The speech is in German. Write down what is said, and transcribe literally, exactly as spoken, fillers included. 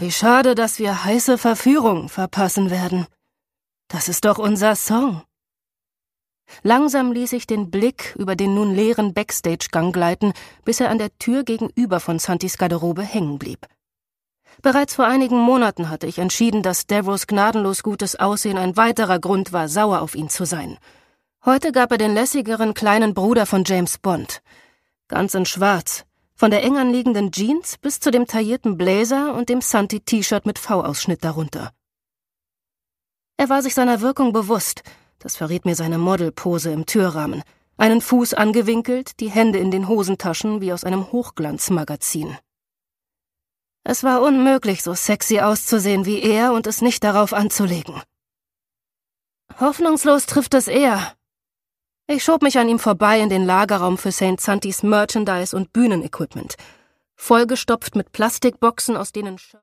Wie schade, dass wir heiße Verführung verpassen werden. Das ist doch unser Song. Langsam ließ ich den Blick über den nun leeren Backstage-Gang gleiten, bis er an der Tür gegenüber von Santys Garderobe hängen blieb. Bereits vor einigen Monaten hatte ich entschieden, dass Davros gnadenlos gutes Aussehen ein weiterer Grund war, sauer auf ihn zu sein. Heute gab er den lässigeren kleinen Bruder von James Bond. Ganz in schwarz, von der eng anliegenden Jeans bis zu dem taillierten Blazer und dem Santi-T-Shirt mit V-Ausschnitt darunter. Er war sich seiner Wirkung bewusst, das verriet mir seine Modelpose im Türrahmen, einen Fuß angewinkelt, die Hände in den Hosentaschen wie aus einem Hochglanzmagazin. Es war unmöglich, so sexy auszusehen wie er und es nicht darauf anzulegen. Hoffnungslos trifft es eher. Ich schob mich an ihm vorbei in den Lagerraum für Saint Santys Merchandise und Bühnenequipment, vollgestopft mit Plastikboxen, aus denen